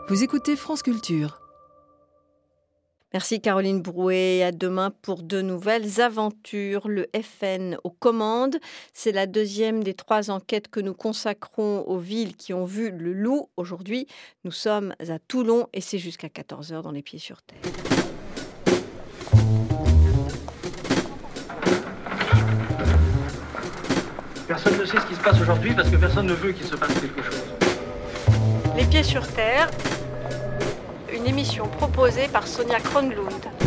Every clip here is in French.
Vous écoutez France Culture. Merci Caroline Brouet. À demain pour de nouvelles aventures. Le FN aux commandes, c'est la deuxième des 3 enquêtes que nous consacrons aux villes qui ont vu le loup. Aujourd'hui, nous sommes à Toulon et c'est jusqu'à 14h dans Les Pieds sur Terre. Personne ne sait ce qui se passe aujourd'hui parce que personne ne veut qu'il se passe quelque chose. Les Pieds sur Terre, une émission proposée par Sonia Kronlund.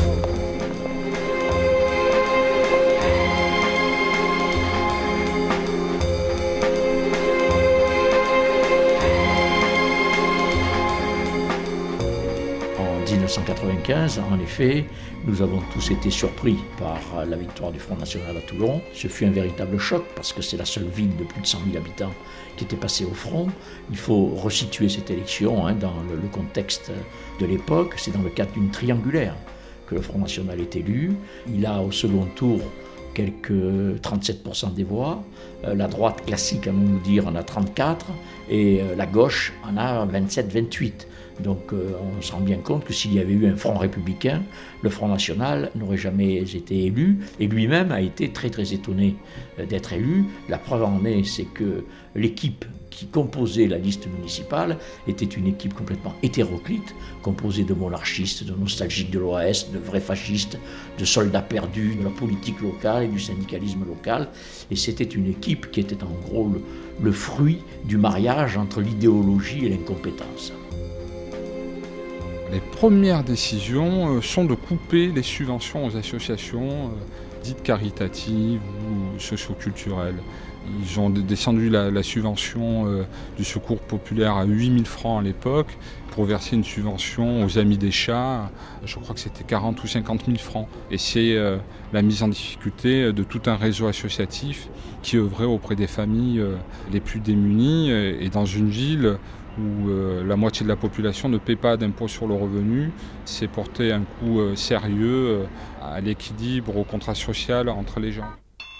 En 1995, en effet, nous avons tous été surpris par la victoire du Front National à Toulon. Ce fut un véritable choc parce que c'est la seule ville de plus de 100 000 habitants qui était passée au front. Il faut resituer cette élection dans le contexte de l'époque. C'est dans le cadre d'une triangulaire que le Front National est élu. Il a au second tour quelques 37% des voix. La droite classique, allons-nous dire, en a 34%. Et la gauche en a 27-28%. Donc on se rend bien compte que s'il y avait eu un front républicain, le Front National n'aurait jamais été élu. Et lui-même a été très très étonné d'être élu. La preuve en est, c'est que l'équipe qui composait la liste municipale était une équipe complètement hétéroclite, composée de monarchistes, de nostalgiques de l'OAS, de vrais fascistes, de soldats perdus, de la politique locale et du syndicalisme local. Et c'était une équipe qui était en gros le fruit du mariage entre l'idéologie et l'incompétence. Les premières décisions sont de couper les subventions aux associations dites caritatives ou socioculturelles. Ils ont descendu la subvention du secours populaire à 8 000 francs à l'époque pour verser une subvention aux Amis des Chats. Je crois que c'était 40 ou 50 000 francs. Et c'est la mise en difficulté de tout un réseau associatif qui œuvrait auprès des familles les plus démunies. Et dans une ville où la moitié de la population ne paie pas d'impôt sur le revenu, c'est porter un coup sérieux à l'équilibre, au contrat social entre les gens.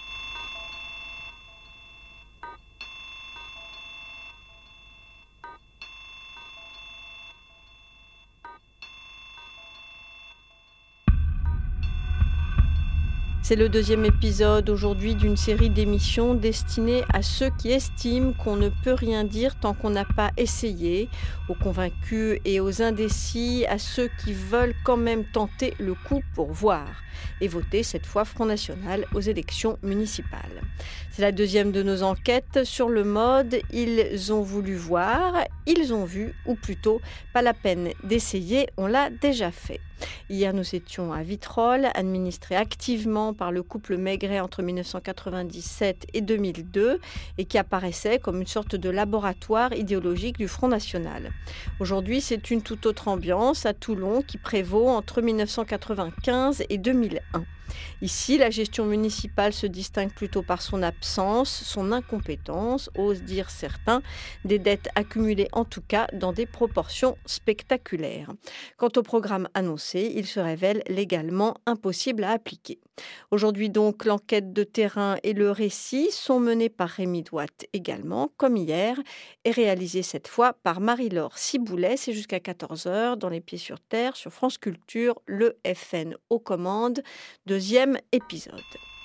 C'est le deuxième épisode aujourd'hui d'une série d'émissions destinées à ceux qui estiment qu'on ne peut rien dire tant qu'on n'a pas essayé, aux convaincus et aux indécis, à ceux qui veulent quand même tenter le coup pour voir et voter cette fois Front National aux élections municipales. C'est la deuxième de nos enquêtes sur le mode « Ils ont voulu voir, ils ont vu » ou plutôt « Pas la peine d'essayer, on l'a déjà fait ». Hier, nous étions à Vitrolles, administré activement par le couple Maigret entre 1997 et 2002 et qui apparaissait comme une sorte de laboratoire idéologique du Front National. Aujourd'hui, c'est une toute autre ambiance à Toulon qui prévaut entre 1995 et 2001. Ici, la gestion municipale se distingue plutôt par son absence, son incompétence, osent dire certains, des dettes accumulées en tout cas dans des proportions spectaculaires. Quant au programme annoncé, il se révèle légalement impossible à appliquer. Aujourd'hui donc, l'enquête de terrain et le récit sont menés par Rémi Douat également, comme hier, et réalisés cette fois par Marie-Laure Ciboulet. C'est jusqu'à 14h dans Les Pieds sur Terre sur France Culture, le FN aux commandes, deuxième épisode.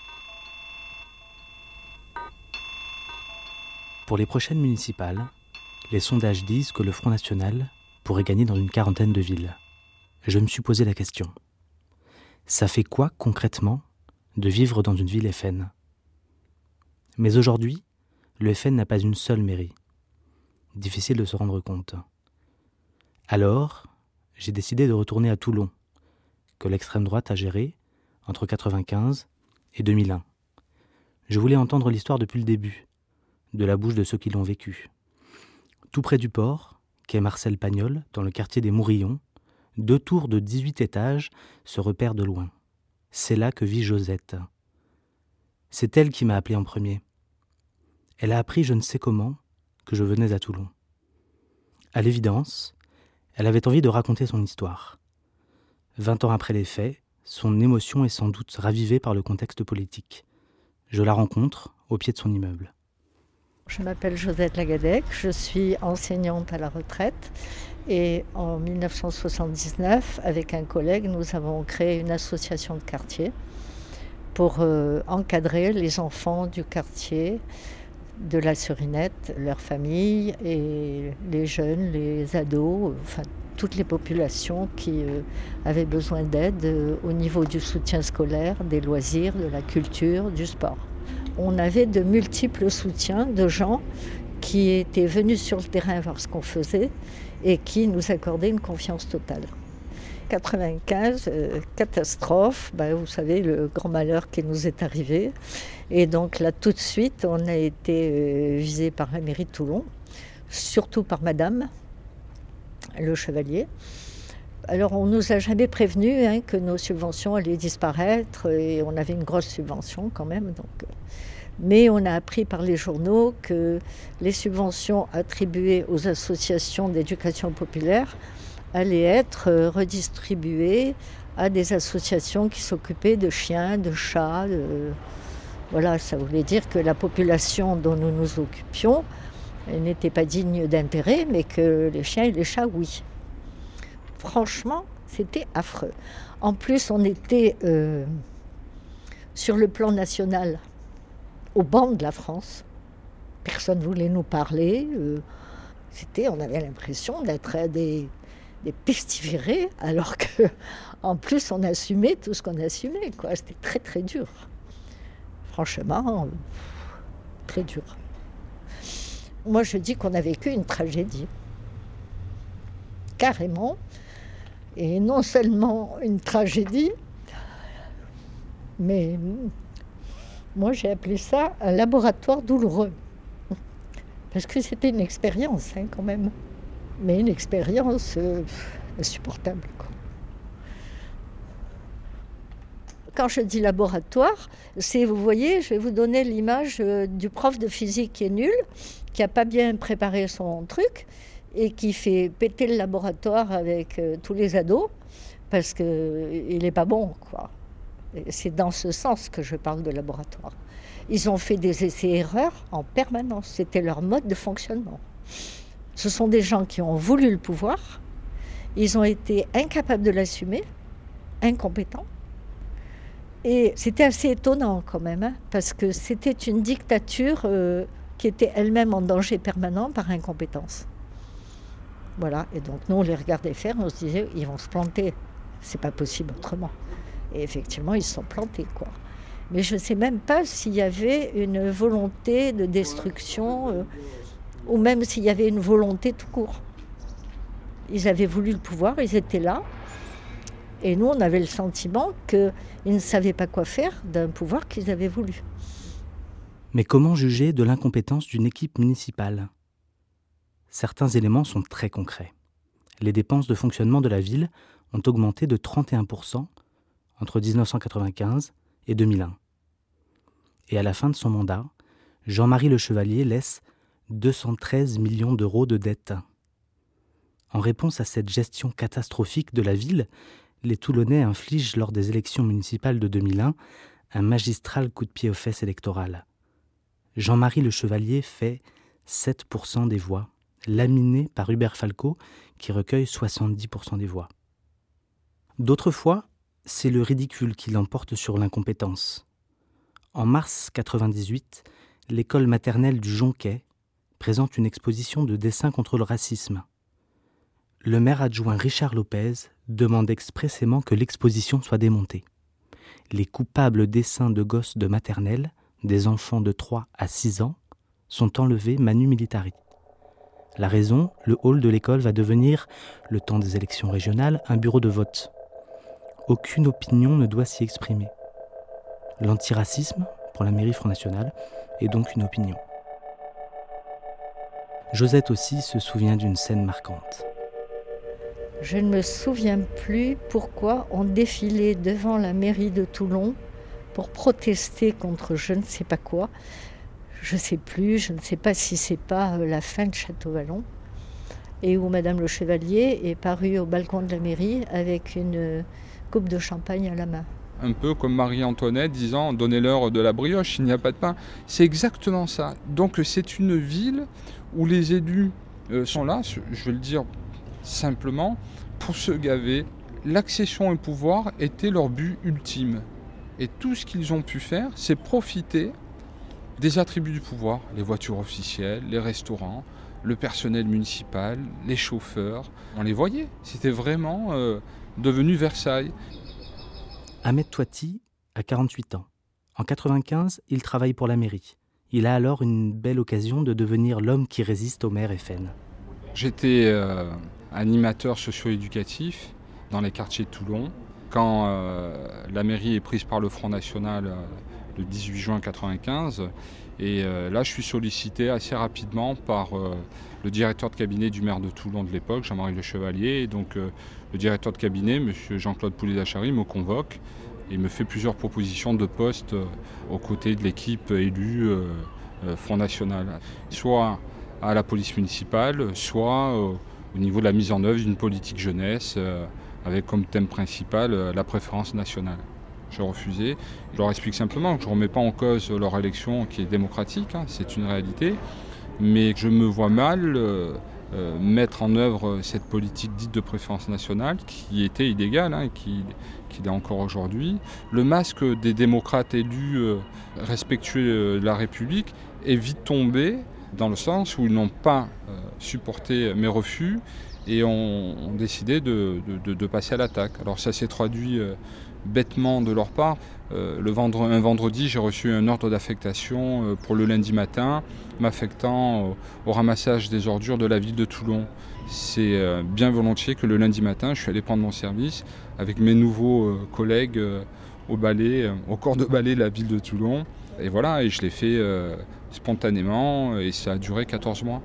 Pour les prochaines municipales, les sondages disent que le Front National pourrait gagner dans une 40aine de villes. Je me suis posé la question. Ça fait quoi concrètement de vivre dans une ville FN ? Mais aujourd'hui, le FN n'a pas une seule mairie. Difficile de se rendre compte. Alors, j'ai décidé de retourner à Toulon, que l'extrême droite a géré entre 1995 et 2001. Je voulais entendre l'histoire depuis le début, de la bouche de ceux qui l'ont vécue. Tout près du port, quai Marcel Pagnol, dans le quartier des Mourillons, 2 tours de 18 étages se repèrent de loin. C'est là que vit Josette. C'est elle qui m'a appelé en premier. Elle a appris je ne sais comment que je venais à Toulon. À l'évidence, elle avait envie de raconter son histoire. 20 ans après les faits, son émotion est sans doute ravivée par le contexte politique. Je la rencontre au pied de son immeuble. Je m'appelle Josette Lagadec, je suis enseignante à la retraite et en 1979, avec un collègue, nous avons créé une association de quartier pour encadrer les enfants du quartier de la Surinette, leurs familles et les jeunes, les ados, enfin toutes les populations qui avaient besoin d'aide au niveau du soutien scolaire, des loisirs, de la culture, du sport. On avait de multiples soutiens de gens qui étaient venus sur le terrain voir ce qu'on faisait et qui nous accordaient une confiance totale. 95, catastrophe, vous savez, le grand malheur qui nous est arrivé. Et donc là, tout de suite, on a été visé par la mairie de Toulon, surtout par madame Le Chevalier. Alors, on ne nous a jamais prévenu que nos subventions allaient disparaître et on avait une grosse subvention quand même. Mais on a appris par les journaux que les subventions attribuées aux associations d'éducation populaire allaient être redistribuées à des associations qui s'occupaient de chiens, de chats. Voilà, ça voulait dire que la population dont nous nous occupions n'était pas digne d'intérêt, mais que les chiens et les chats, oui. Franchement, c'était affreux. En plus, on était sur le plan national au banc de la France. Personne ne voulait nous parler. On avait l'impression d'être des pestiférés, alors qu'en plus, on assumait tout ce qu'on assumait, quoi. C'était très, très dur. Franchement, très dur. Moi, je dis qu'on a vécu une tragédie. Carrément. Et non seulement une tragédie, mais moi, j'ai appelé ça un laboratoire douloureux. Parce que c'était une expérience, quand même. Mais une expérience insupportable, quoi. Quand je dis laboratoire, vous voyez, je vais vous donner l'image du prof de physique qui est nul, qui n'a pas bien préparé son truc et qui fait péter le laboratoire avec tous les ados parce qu'il n'est pas bon, quoi. Et c'est dans ce sens que je parle de laboratoire. Ils ont fait des essais-erreurs en permanence. C'était leur mode de fonctionnement. Ce sont des gens qui ont voulu le pouvoir. Ils ont été incapables de l'assumer, incompétents. Et c'était assez étonnant quand même, parce que c'était une dictature qui était elle-même en danger permanent par incompétence. Voilà, et donc nous on les regardait faire, on se disait ils vont se planter, c'est pas possible autrement. Et effectivement ils se sont plantés, quoi. Mais je ne sais même pas s'il y avait une volonté de destruction ou même s'il y avait une volonté tout court. Ils avaient voulu le pouvoir, ils étaient là. Et nous, on avait le sentiment qu'ils ne savaient pas quoi faire d'un pouvoir qu'ils avaient voulu. Mais comment juger de l'incompétence d'une équipe municipale ? Certains éléments sont très concrets. Les dépenses de fonctionnement de la ville ont augmenté de 31% entre 1995 et 2001. Et à la fin de son mandat, Jean-Marie Le Chevalier laisse 213 millions d'euros de dettes. En réponse à cette gestion catastrophique de la ville, les Toulonnais infligent lors des élections municipales de 2001 un magistral coup de pied aux fesses électoral. Jean-Marie Le Chevalier fait 7% des voix, laminé par Hubert Falco qui recueille 70% des voix. D'autres fois, c'est le ridicule qui l'emporte sur l'incompétence. En mars 1998, l'école maternelle du Jonquet présente une exposition de dessins contre le racisme. Le maire adjoint Richard Lopez demande expressément que l'exposition soit démontée. Les coupables dessins de gosses de maternelle, des enfants de 3 à 6 ans, sont enlevés manu militari. La raison, le hall de l'école va devenir, le temps des élections régionales, un bureau de vote. Aucune opinion ne doit s'y exprimer. L'antiracisme, pour la mairie Front National, est donc une opinion. Josette aussi se souvient d'une scène marquante. Je ne me souviens plus pourquoi on défilait devant la mairie de Toulon pour protester contre je ne sais pas quoi. Je ne sais plus, je ne sais pas si c'est pas la fin de Château-Vallon, et où Madame Le Chevalier est parue au balcon de la mairie avec une coupe de champagne à la main. un peu comme Marie-Antoinette disant « donnez-leur de la brioche, il n'y a pas de pain ». C'est exactement ça. Donc c'est une ville où les élus sont là, je vais le dire simplement, pour se gaver. L'accession au pouvoir était leur but ultime. Et tout ce qu'ils ont pu faire, c'est profiter des attributs du pouvoir, les voitures officielles, les restaurants, le personnel municipal, les chauffeurs. On les voyait, c'était vraiment devenu Versailles. Ahmed Touati a 48 ans. En 1995, il travaille pour la mairie. Il a alors une belle occasion de devenir l'homme qui résiste au maire FN. J'étais animateur socio-éducatif dans les quartiers de Toulon. Quand la mairie est prise par le Front National le 18 juin 1995, et là je suis sollicité assez rapidement par le directeur de cabinet du maire de Toulon de l'époque, Jean-Marie Le Chevalier. Et donc le directeur de cabinet, M. Jean-Claude Poulet-Dachary, me convoque et me fait plusieurs propositions de postes aux côtés de l'équipe élue Front National. Soit à la police municipale, soit au niveau de la mise en œuvre d'une politique jeunesse avec comme thème principal la préférence nationale. J'ai refusé. Je leur explique simplement que je ne remets pas en cause leur élection qui est démocratique, c'est une réalité, mais je me vois mal mettre en œuvre cette politique dite de préférence nationale qui était illégale et qui l'est encore aujourd'hui. Le masque des démocrates élus respectueux de la République est vite tombé dans le sens où ils n'ont pas supporté mes refus et ont décidé de passer à l'attaque. Alors ça s'est traduit bêtement de leur part. Un vendredi, j'ai reçu un ordre d'affectation pour le lundi matin, m'affectant au ramassage des ordures de la ville de Toulon. C'est bien volontiers que le lundi matin, je suis allé prendre mon service avec mes nouveaux collègues au corps de balai de la ville de Toulon. Et voilà, et je l'ai fait spontanément et ça a duré 14 mois.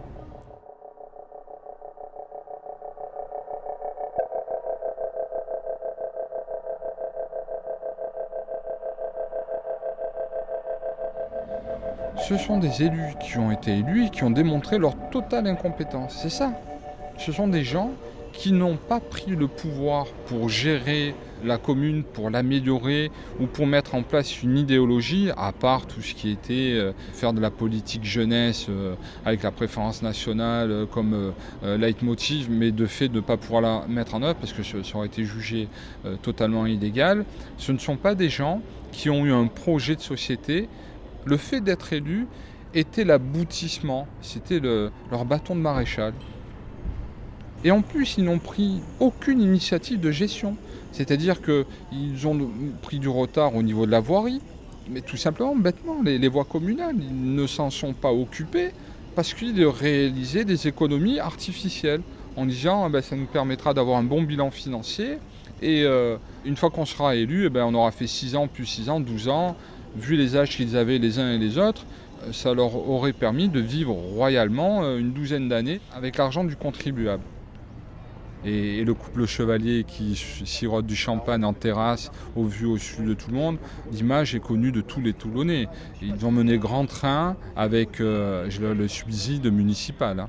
Ce sont des élus qui ont été élus et qui ont démontré leur totale incompétence. C'est ça. Ce sont des gens qui n'ont pas pris le pouvoir pour gérer la commune, pour l'améliorer ou pour mettre en place une idéologie, à part tout ce qui était faire de la politique jeunesse avec la préférence nationale comme leitmotiv, mais de fait de ne pas pouvoir la mettre en œuvre parce que ça aurait été jugé totalement illégal. Ce ne sont pas des gens qui ont eu un projet de société. Le fait d'être élu était l'aboutissement, c'était leur bâton de maréchal. Et en plus, ils n'ont pris aucune initiative de gestion. C'est-à-dire qu'ils ont pris du retard au niveau de la voirie, mais tout simplement, bêtement, les voies communales, ils ne s'en sont pas occupés parce qu'ils réalisaient des économies artificielles en disant ça nous permettra d'avoir un bon bilan financier et une fois qu'on sera élu, on aura fait 6 ans, plus 6 ans, 12 ans. Vu les âges qu'ils avaient les uns et les autres, ça leur aurait permis de vivre royalement une 12aine d'années avec l'argent du contribuable. Et le couple Chevalier qui sirote du champagne en terrasse au sud de tout le monde, l'image est connue de tous les Toulonnais. Ils ont mené grand train avec le subside municipal.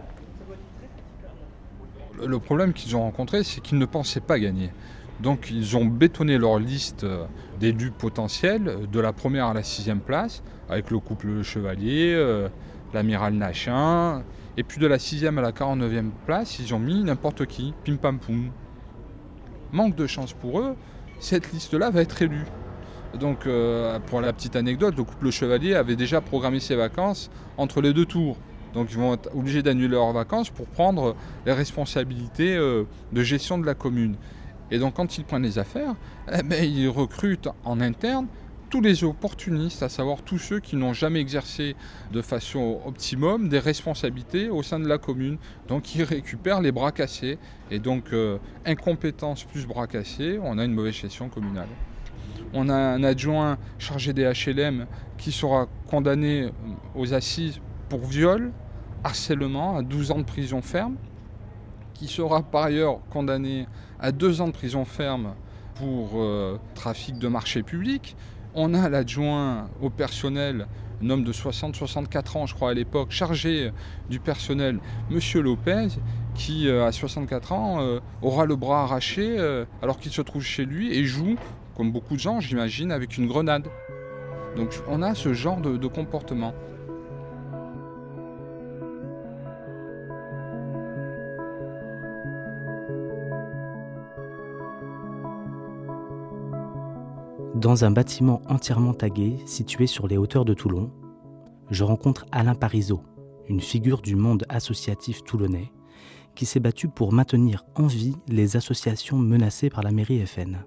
Le problème qu'ils ont rencontré, c'est qu'ils ne pensaient pas gagner. Donc ils ont bétonné leur liste d'élus potentiels de la première à la 6e place, avec le couple Chevalier, l'amiral Nachin, et puis de la 6e à la 49e place, ils ont mis n'importe qui, pim pam poum. Manque de chance pour eux, cette liste-là va être élue. Donc pour la petite anecdote, le couple Chevalier avait déjà programmé ses vacances entre les 2 tours. Donc ils vont être obligés d'annuler leurs vacances pour prendre les responsabilités de gestion de la commune. Et donc quand ils prennent les affaires, ils recrutent en interne tous les opportunistes, à savoir tous ceux qui n'ont jamais exercé de façon optimum des responsabilités au sein de la commune. Donc ils récupèrent les bras cassés. Et donc incompétence plus bras cassés, on a une mauvaise gestion communale. On a un adjoint chargé des HLM qui sera condamné aux assises pour viol, harcèlement à 12 ans de prison ferme, qui sera par ailleurs condamné à 2 ans de prison ferme pour trafic de marché public. On a l'adjoint au personnel, un homme de 60-64 ans, je crois à l'époque, chargé du personnel, M. Lopez, qui à 64 ans aura le bras arraché alors qu'il se trouve chez lui et joue comme beaucoup de gens, j'imagine, avec une grenade. Donc on a ce genre de comportement. Dans un bâtiment entièrement tagué, situé sur les hauteurs de Toulon, je rencontre Alain Parisot, une figure du monde associatif toulonnais, qui s'est battu pour maintenir en vie les associations menacées par la mairie FN.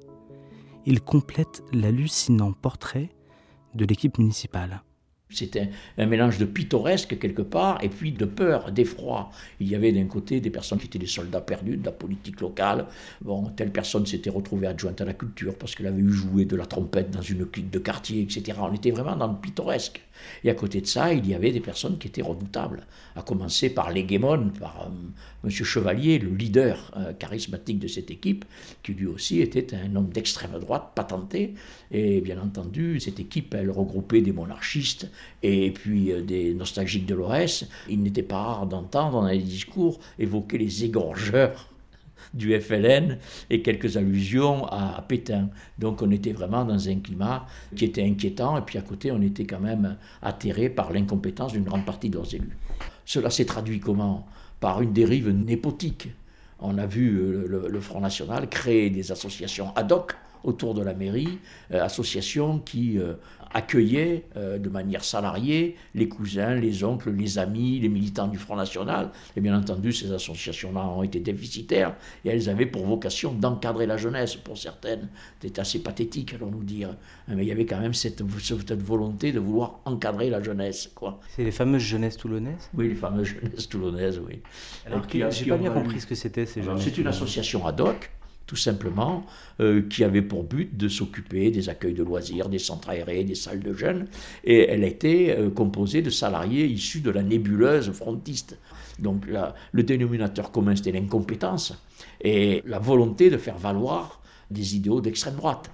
Il complète l'hallucinant portrait de l'équipe municipale. C'était un mélange de pittoresque quelque part et puis de peur, d'effroi. Il y avait d'un côté des personnes qui étaient des soldats perdus de la politique locale. Bon, telle personne s'était retrouvée adjointe à la culture parce qu'elle avait eu joué de la trompette dans une clique de quartier, etc. On était vraiment dans le pittoresque. Et à côté de ça, il y avait des personnes qui étaient redoutables, à commencer par l'hégémone, par M. Chevalier, le leader charismatique de cette équipe, qui lui aussi était un homme d'extrême droite patenté. Et bien entendu, cette équipe, elle regroupait des monarchistes et puis des nostalgiques de l'OS. Il n'était pas rare d'entendre dans les discours évoquer les égorgeurs du FLN et quelques allusions à Pétain. Donc on était vraiment dans un climat qui était inquiétant et puis à côté on était quand même atterré par l'incompétence d'une grande partie de leurs élus. Cela s'est traduit comment ? Par une dérive népotique. On a vu le Front National créer des associations ad hoc autour de la mairie, associations qui accueillaient de manière salariée les cousins, les oncles, les amis, les militants du Front National. Et bien entendu, ces associations-là ont été déficitaires et elles avaient pour vocation d'encadrer la jeunesse. Pour certaines, c'était assez pathétique, allons-nous dire. Mais il y avait quand même cette volonté de vouloir encadrer la jeunesse, quoi. C'est les fameuses jeunesses toulonnaises ? Oui, les fameuses jeunesses toulonnaises, oui. Alors, j'ai pas bien compris ce que c'était, ces jeunesses. C'est une association ad hoc, tout simplement, qui avait pour but de s'occuper des accueils de loisirs, des centres aérés, des salles de jeunes. Et elle était composée de salariés issus de la nébuleuse frontiste. Donc le dénominateur commun, c'était l'incompétence et la volonté de faire valoir des idéaux d'extrême droite,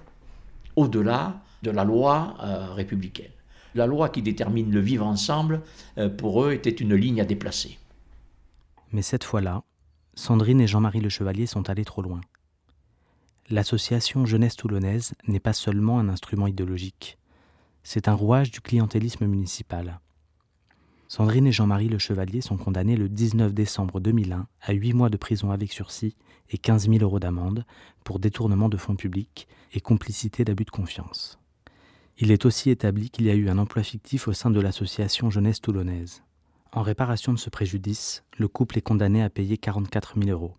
au-delà de la loi républicaine. La loi qui détermine le vivre ensemble, pour eux, était une ligne à déplacer. Mais cette fois-là, Sandrine et Jean-Marie Le Chevalier sont allés trop loin. L'association Jeunesse Toulonnaise n'est pas seulement un instrument idéologique, c'est un rouage du clientélisme municipal. Sandrine et Jean-Marie Le Chevalier sont condamnés le 19 décembre 2001 à 8 mois de prison avec sursis et 15 000 € d'amende pour détournement de fonds publics et complicité d'abus de confiance. Il est aussi établi qu'il y a eu un emploi fictif au sein de l'association Jeunesse Toulonnaise. En réparation de ce préjudice, le couple est condamné à payer 44 000 €.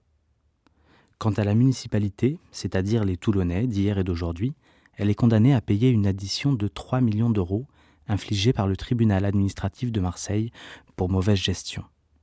Quant à la municipalité, c'est-à-dire les Toulonnais d'hier et d'aujourd'hui, elle est condamnée à payer une addition de 3 millions d'euros infligée par le tribunal administratif de Marseille pour mauvaise gestion.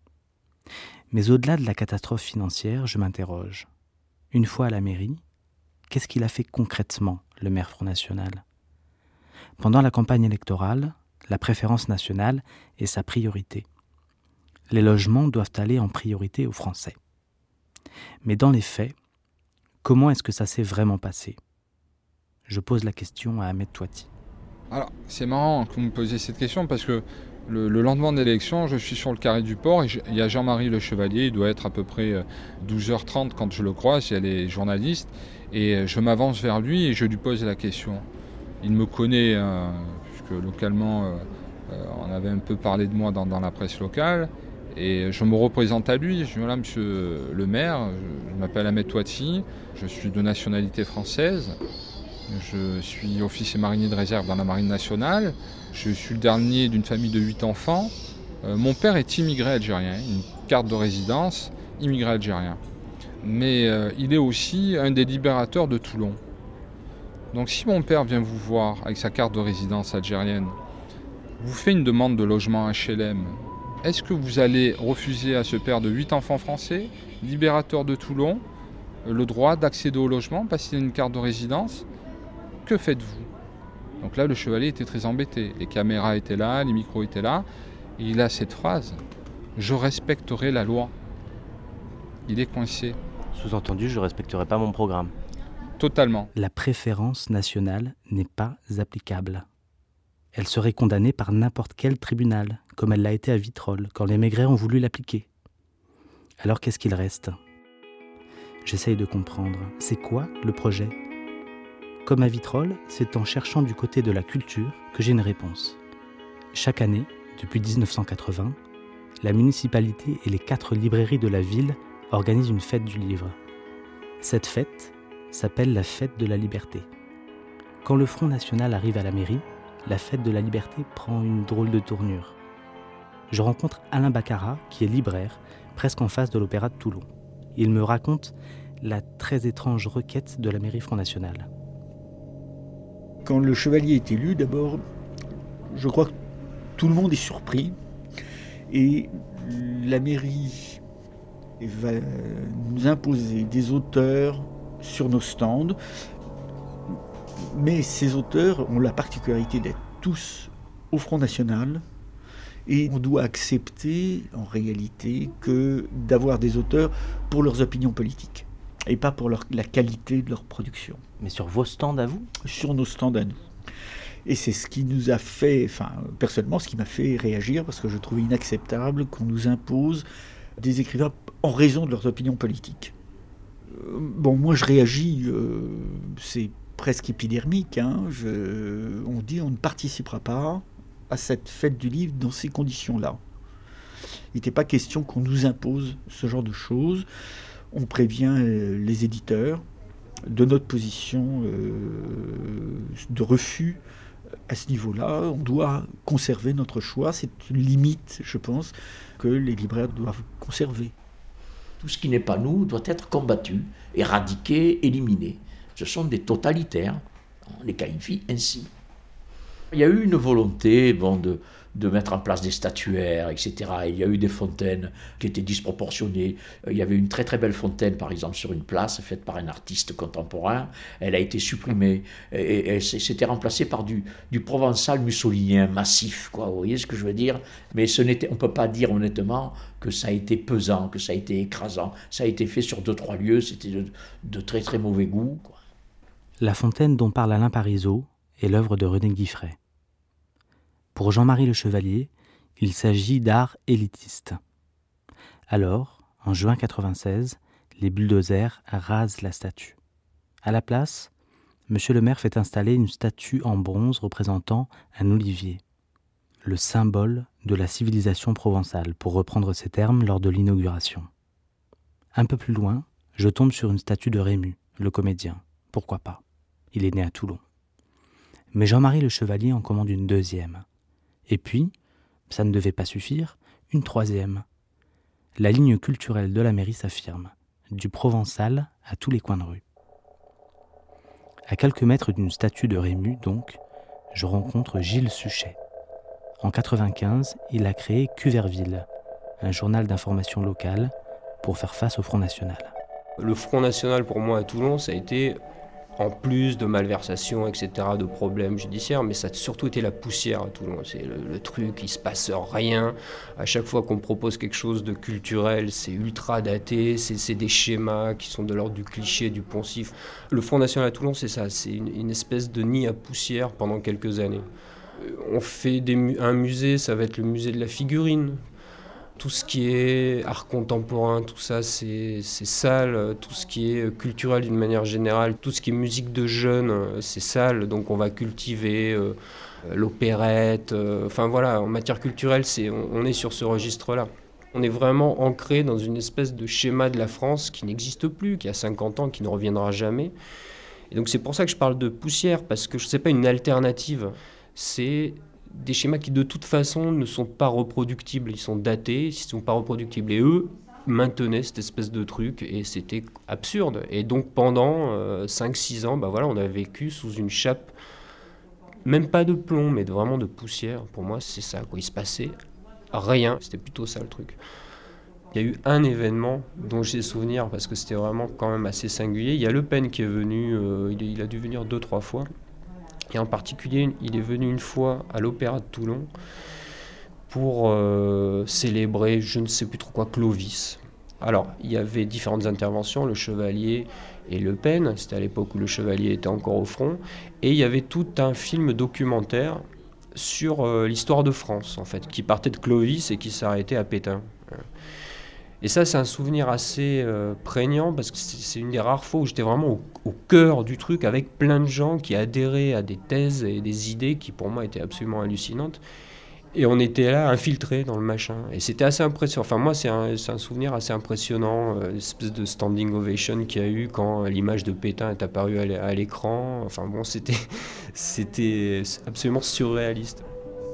Mais au-delà de la catastrophe financière, je m'interroge. Une fois à la mairie, qu'est-ce qu'il a fait concrètement, le maire Front National ? Pendant la campagne électorale, la préférence nationale est sa priorité. Les logements doivent aller en priorité aux Français. Mais dans les faits, comment est-ce que ça s'est vraiment passé ? Je pose la question à Ahmed Touati. Alors, c'est marrant que vous me posiez cette question parce que le lendemain de l'élection, je suis sur le carré du port et il y a Jean-Marie Le Chevalier, il doit être à peu près 12h30 quand je le croise, il y a les journalistes, et je m'avance vers lui et je lui pose la question. Il me connaît, puisque localement, on avait un peu parlé de moi dans la presse locale, et je me représente à lui. Je dis voilà, monsieur le maire, je m'appelle Ahmed Touati, je suis de nationalité française, je suis officier marinier de réserve dans la marine nationale, je suis le dernier d'une famille de 8 enfants. Mon père est immigré algérien, une carte de résidence, immigré algérien. Mais il est aussi un des libérateurs de Toulon. Donc si mon père vient vous voir avec sa carte de résidence algérienne, vous fait une demande de logement HLM, est-ce que vous allez refuser à ce père de 8 enfants français, libérateur de Toulon, le droit d'accéder au logement parce qu'il a une carte de résidence ? Que faites-vous ? Donc là, le chevalier était très embêté. Les caméras étaient là, les micros étaient là. Et il a cette phrase, « Je respecterai la loi ». Il est coincé. Sous-entendu, je ne respecterai pas mon programme. Totalement. La préférence nationale n'est pas applicable. Elle serait condamnée par n'importe quel tribunal, comme elle l'a été à Vitrolles, quand les Maigret ont voulu l'appliquer. Alors qu'est-ce qu'il reste ? J'essaye de comprendre. C'est quoi le projet ? Comme à Vitrolles, c'est en cherchant du côté de la culture que j'ai une réponse. Chaque année, depuis 1980, la municipalité et les 4 librairies de la ville organisent une fête du livre. Cette fête s'appelle la Fête de la Liberté. Quand le Front National arrive à la mairie, la Fête de la Liberté prend une drôle de tournure. Je rencontre Alain Baccarat, qui est libraire, presque en face de l'Opéra de Toulon. Il me raconte la très étrange requête de la mairie Front National. Quand le chevalier est élu, d'abord, je crois que tout le monde est surpris. Et la mairie va nous imposer des auteurs sur nos stands. Mais ces auteurs ont la particularité d'être tous au Front National. Et on doit accepter, en réalité, d'avoir des auteurs pour leurs opinions politiques. Et pas pour la qualité de leur production. Mais sur vos stands à vous ? Sur nos stands à nous. Et c'est ce qui nous a fait, personnellement, ce qui m'a fait réagir, parce que je trouvais inacceptable qu'on nous impose des écrivains en raison de leurs opinions politiques. Moi je réagis, c'est presque épidermique, on dit on ne participera pas à cette fête du livre dans ces conditions-là. Il n'était pas question qu'on nous impose ce genre de choses. On prévient les éditeurs de notre position de refus à ce niveau-là. On doit conserver notre choix. C'est une limite, je pense, que les libraires doivent conserver. Tout ce qui n'est pas nous doit être combattu, éradiqué, éliminé. Ce sont des totalitaires. On les qualifie ainsi. Il y a eu une volonté de mettre en place des statuaires, etc. Il y a eu des fontaines qui étaient disproportionnées. Il y avait une très très belle fontaine, par exemple, sur une place, faite par un artiste contemporain. Elle a été supprimée et c'était remplacé par du provençal mussolinien massif, quoi. Vous voyez ce que je veux dire ? Mais on ne peut pas dire honnêtement que ça a été pesant, que ça a été écrasant. Ça a été fait sur 2-3 lieux, c'était de très très mauvais goût, quoi. La fontaine dont parle Alain Parizeau est l'œuvre de René Guiffray. Pour Jean-Marie Le Chevalier, il s'agit d'art élitiste. Alors, en juin 1996, les bulldozers rasent la statue. À la place, M. le maire fait installer une statue en bronze représentant un olivier, le symbole de la civilisation provençale, pour reprendre ces termes lors de l'inauguration. Un peu plus loin, je tombe sur une statue de Rému, le comédien. Pourquoi pas ? Il est né à Toulon. Mais Jean-Marie Le Chevalier en commande une deuxième. Et puis, ça ne devait pas suffire, une troisième. La ligne culturelle de la mairie s'affirme, du provençal à tous les coins de rue. À quelques mètres d'une statue de Rému, donc, je rencontre Gilles Suchet. En 1995, il a créé Cuverville, un journal d'information locale pour faire face au Front National. Le Front National, pour moi, à Toulon, ça a été, en plus de malversations, etc., de problèmes judiciaires, mais ça a surtout été la poussière à Toulon. C'est le truc, il ne se passe rien. À chaque fois qu'on propose quelque chose de culturel, c'est ultra daté, c'est des schémas qui sont de l'ordre du cliché, du poncif. Le Front National à Toulon, c'est ça, c'est une espèce de nid à poussière pendant quelques années. On fait un musée, ça va être le musée de la figurine. Tout ce qui est art contemporain, tout ça, c'est sale. Tout ce qui est culturel d'une manière générale, tout ce qui est musique de jeunes, c'est sale. Donc on va cultiver l'opérette. Enfin voilà, en matière culturelle, on est sur ce registre-là. On est vraiment ancré dans une espèce de schéma de la France qui n'existe plus, qui a 50 ans, qui ne reviendra jamais. Et donc c'est pour ça que je parle de poussière, parce que ce n'est pas une alternative. C'est des schémas qui de toute façon ne sont pas reproductibles, ils sont datés, ils ne sont pas reproductibles. Et eux maintenaient cette espèce de truc et c'était absurde. Et donc pendant 5-6 ans, on a vécu sous une chape, même pas de plomb, mais vraiment de poussière. Pour moi, c'est ça, quoi. Il se passait rien, c'était plutôt ça le truc. Il y a eu un événement dont j'ai souvenir parce que c'était vraiment quand même assez singulier. Il y a Le Pen qui est venu, il a dû venir 2-3 fois. Et en particulier, il est venu une fois à l'Opéra de Toulon pour célébrer, je ne sais plus trop quoi, Clovis. Alors, il y avait différentes interventions, le Chevalier et Le Pen, c'était à l'époque où le Chevalier était encore au front, et il y avait tout un film documentaire sur l'histoire de France, en fait, qui partait de Clovis et qui s'arrêtait à Pétain. Et ça, c'est un souvenir assez prégnant parce que c'est une des rares fois où j'étais vraiment au cœur du truc avec plein de gens qui adhéraient à des thèses et des idées qui pour moi étaient absolument hallucinantes. Et on était là infiltrés dans le machin. Et c'était assez impressionnant. Enfin, moi, c'est un souvenir assez impressionnant, l'espèce de standing ovation qu'il y a eu quand l'image de Pétain est apparue à l'écran. Enfin bon, c'était absolument surréaliste.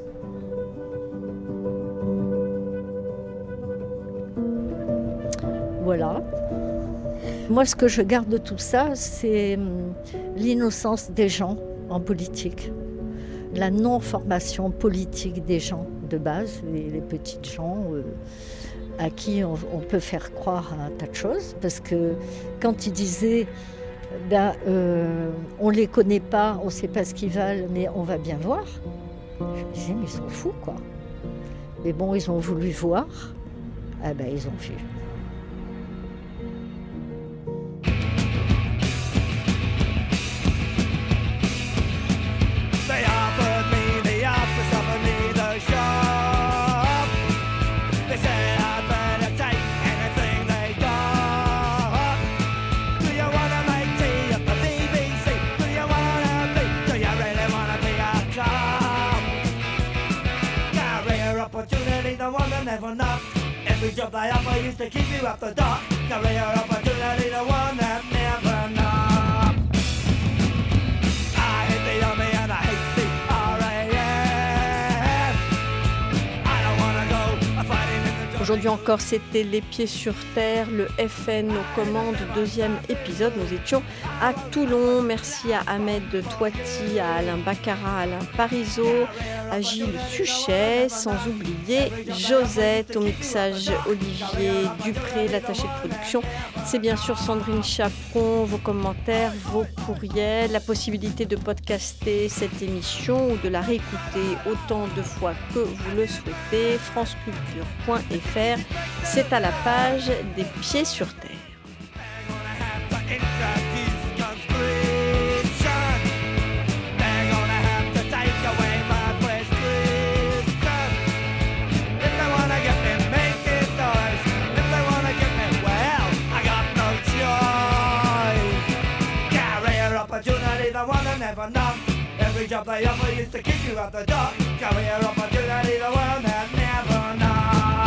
Voilà. Moi, ce que je garde de tout ça, c'est l'innocence des gens en politique. La non-formation politique des gens de base, les petites gens à qui on peut faire croire à un tas de choses. Parce que quand ils disaient on ne les connaît pas, on ne sait pas ce qu'ils valent, mais on va bien voir, je me disais mais ils sont fous quoi. Mais bon, ils ont voulu voir, ils ont vu. Never knocked. Every job I offer used to keep you up the dock. Career opportunity, the one that never knocked. I hate the army and I hate the RAF. I don't wanna go fighting in the... Aujourd'hui encore, c'était Les Pieds sur Terre, le FN aux commandes, deuxième épisode. Nous étions à Toulon. Merci à Ahmed Touati, à Alain Baccarat, à Alain Parisot, à Gilles Suchet, sans oublier Josette, au mixage Olivier Dupré, l'attaché de production. C'est bien sûr Sandrine Chaperon, vos commentaires, vos courriels, la possibilité de podcaster cette émission ou de la réécouter autant de fois que vous le souhaitez. franceculture.fr, c'est à la page des Pieds sur Terre. Never knocked. Every job they offer used to kick you out the dock. Career opportunity, the one that never knocked.